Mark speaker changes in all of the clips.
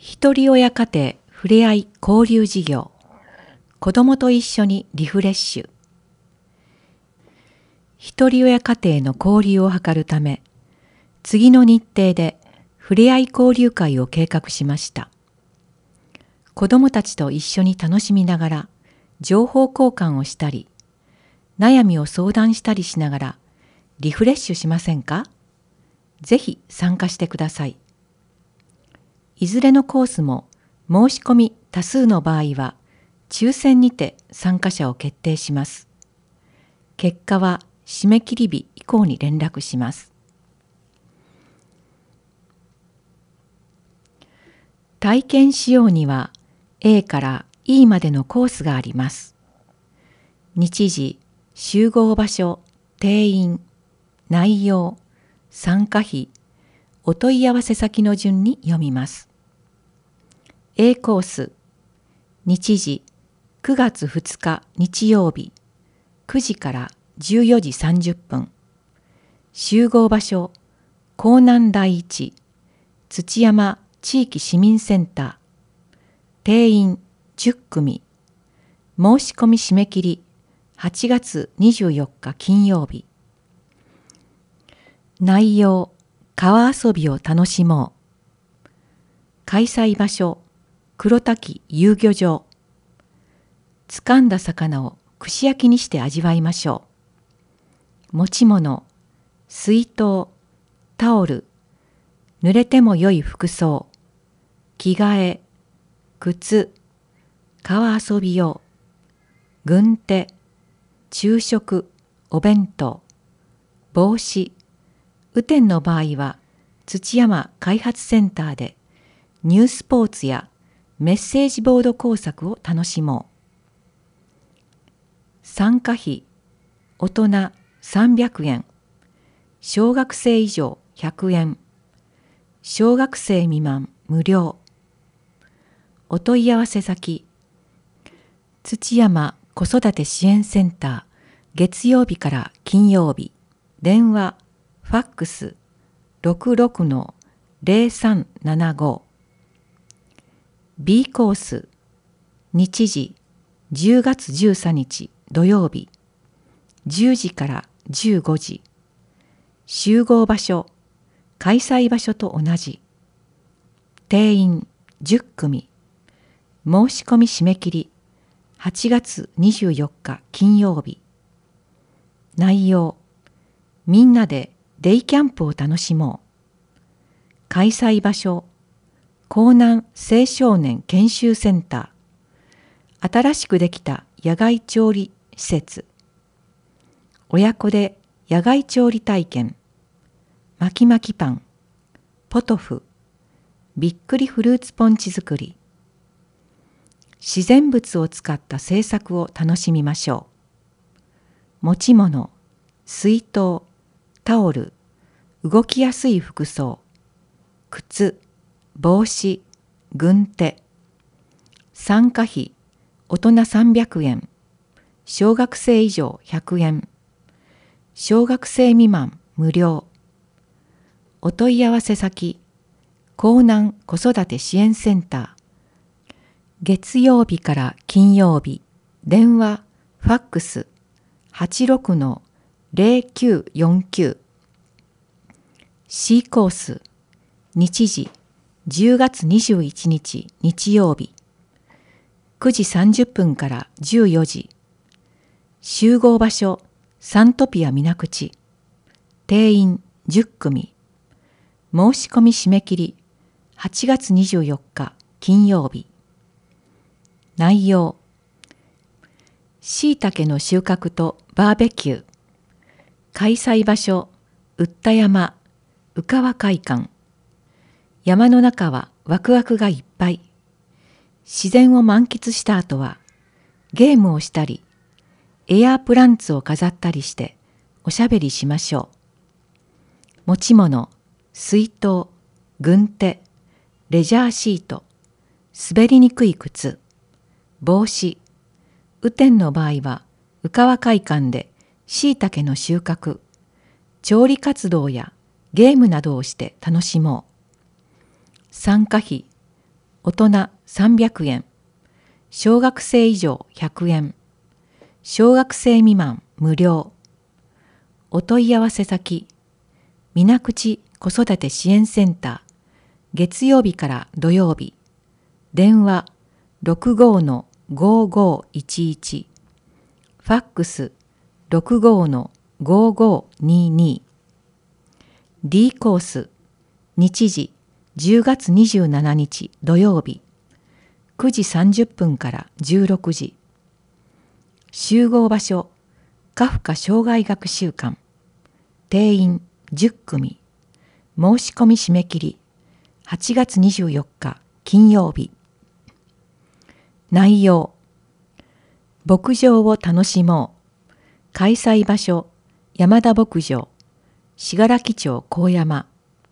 Speaker 1: ひとり親家庭ふれあい交流事業、子どもと一緒にリフレッシュ。ひとり親家庭の交流を図るため、次の日程でふれあい交流会を計画しました。子どもたちと一緒に楽しみながら情報交換をしたり、悩みを相談したりしながらリフレッシュしませんか？ぜひ参加してください。いずれのコースも申し込み多数の場合は抽選にて参加者を決定します。結果は締め切り日以降に連絡します。体験しようには A から E までのコースがあります。日時、集合場所、定員、内容、参加費、お問い合わせ先の順に読みます。A コース、日時9月2日日曜日9時から14時30分。集合場所、江南第一土山地域市民センター。定員10組。申し込み締め切り8月24日金曜日。内容、川遊びを楽しもう。開催場所、黒滝遊漁場。掴んだ魚を串焼きにして味わいましょう。持ち物、水筒、タオル、濡れても良い服装、着替え、靴、川遊び用、軍手、昼食、お弁当、帽子、雨天の場合は土山開発センターでニュースポーツやメッセージボード工作を楽しもう。参加費、大人300円、小学生以上100円、小学生未満無料。お問い合わせ先、土山子育て支援センター、月曜日から金曜日、電話、ファックス 66-0375。B コース、日時10月13日土曜日10時から15時。集合場所、開催場所と同じ。定員10組。申し込み締め切り8月24日金曜日。内容、みんなでデイキャンプを楽しもう。開催場所、江南青少年研修センター。新しくできた野外調理施設。親子で野外調理体験。巻き巻きパン、ポトフ、びっくりフルーツポンチ作り。自然物を使った制作を楽しみましょう。持ち物、水筒、タオル、動きやすい服装、靴、帽子、軍手。参加費、大人300円、小学生以上100円、小学生未満無料。お問い合わせ先、江南子育て支援センター。月曜日から金曜日、電話、ファックス 86-0949。C コース、日時10月21日日曜日9時30分から14時。集合場所、サントピア水口。定員10組。申し込み締め切り8月24日金曜日。内容、しいたけの収穫とバーベキュー。開催場所、うった山、宇川会館。山の中はワクワクがいっぱい。自然を満喫した後はゲームをしたり、エアープランツを飾ったりしておしゃべりしましょう。持ち物、水筒、軍手、レジャーシート、滑りにくい靴、帽子。雨天の場合は宇川会館でしいたけの収穫、調理活動やゲームなどをして楽しもう。参加費、 大人300円、小学生以上100円、小学生未満無料。お問い合わせ先、水口子育て支援センター、月曜日から土曜日、電話65-5511、ファックス65-5522。D コース、日時10月27日土曜日、9時30分から16時。集合場所、カフカ生涯学習館。定員10組。申し込み締め切り8月24日金曜日。内容、牧場を楽しもう。開催場所、山田牧場、信楽町高山。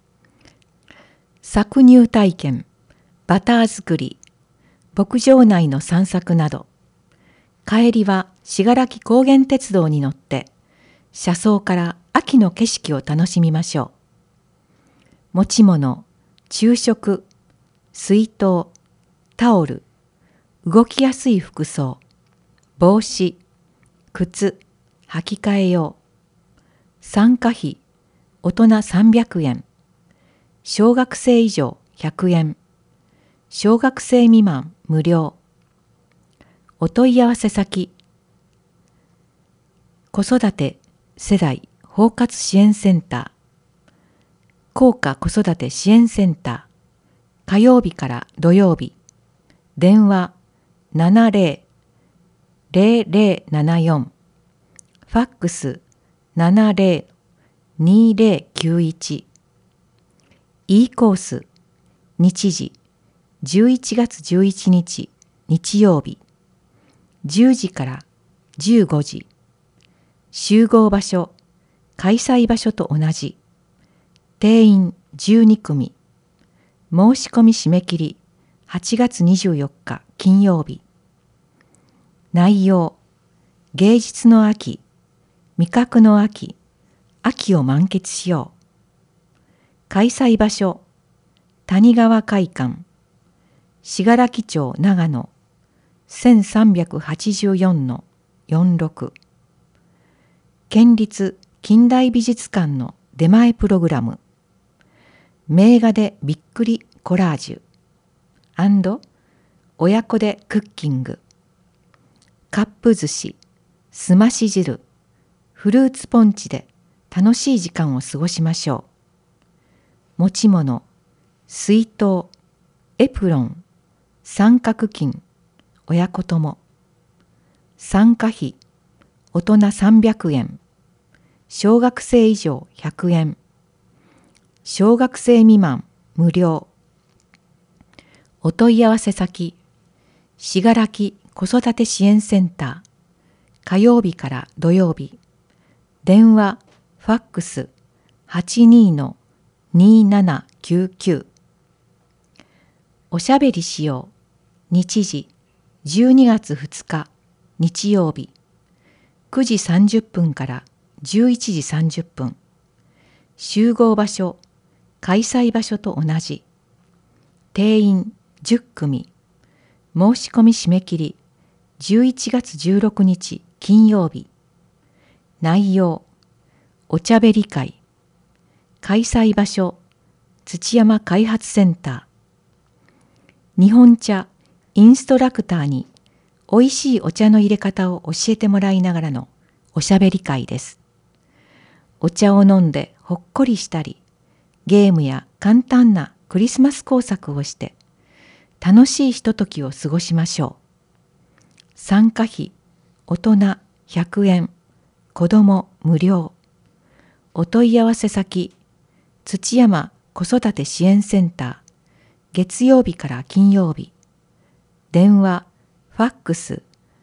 Speaker 1: 搾乳体験、バター作り、牧場内の散策など。帰りは信楽高原鉄道に乗って車窓から秋の景色を楽しみましょう。持ち物、昼食、水筒、タオル、動きやすい服装、帽子、靴、履き替え用。参加費、大人300円、小学生以上100円、小学生未満無料。お問い合わせ先、子育て世代包括支援センター、高価子育て支援センター、火曜日から土曜日、電話70-0074、ファックス70-2091。E コース、日時11月11日日曜日、10時から15時。集合場所、開催場所と同じ。定員12組。申し込み締め切り8月24日金曜日。内容、芸術の秋、味覚の秋、秋を満喫しよう。開催場所、谷川会館、信楽町長野1384-46。県立近代美術館の出前プログラム、名画でびっくりコラージュ&親子でクッキング、カップ寿司、すまし汁、フルーツポンチで楽しい時間を過ごしましょう。持ち物、水筒、エプロン、三角巾、親子とも。参加費、大人300円、小学生以上100円、小学生未満無料。お問い合わせ先、信楽子育て支援センター、火曜日から土曜日、電話、ファックス82-2799。おしゃべりしよう。日時12月2日日曜日、9時30分から11時30分。集合場所、開催場所と同じ。定員10組。申し込み締め切り11月16日金曜日。内容、お茶べり会。開催場所、土山開発センター。日本茶インストラクターにおいしいお茶の入れ方を教えてもらいながらのおしゃべり会です。お茶を飲んでほっこりしたり、ゲームや簡単なクリスマス工作をして楽しいひとときを過ごしましょう。参加費、大人100円、子ども無料。お問い合わせ先、土山子育て支援センター、月曜日から金曜日。電話、ファックス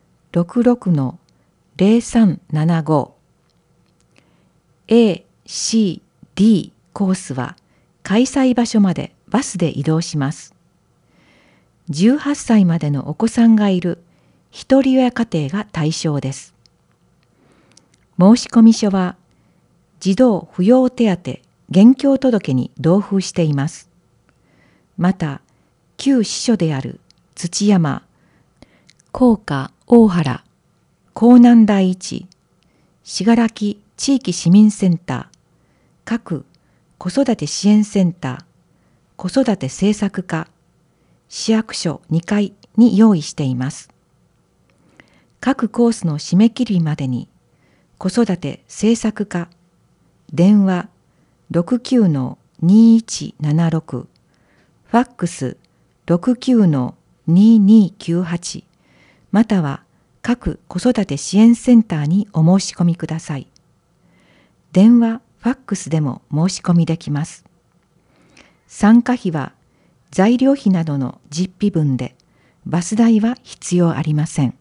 Speaker 1: 66-0375。A、C、D コースは開催場所までバスで移動します。18歳までのお子さんがいる一人親家庭が対象です。申込書は児童扶養手当現況届に同封しています。また、 旧支所である土山、甲賀大原、江南第一、信楽地域市民センター、各子育て支援センター、子育て政策課、市役所2階に用意しています。各コースの締め切りまでに、子育て政策課、電話 69-2176、ファックス 69-2298、または各子育て支援センターにお申し込みください。電話、ファックスでも申し込みできます。参加費は材料費などの実費分で、バス代は必要ありません。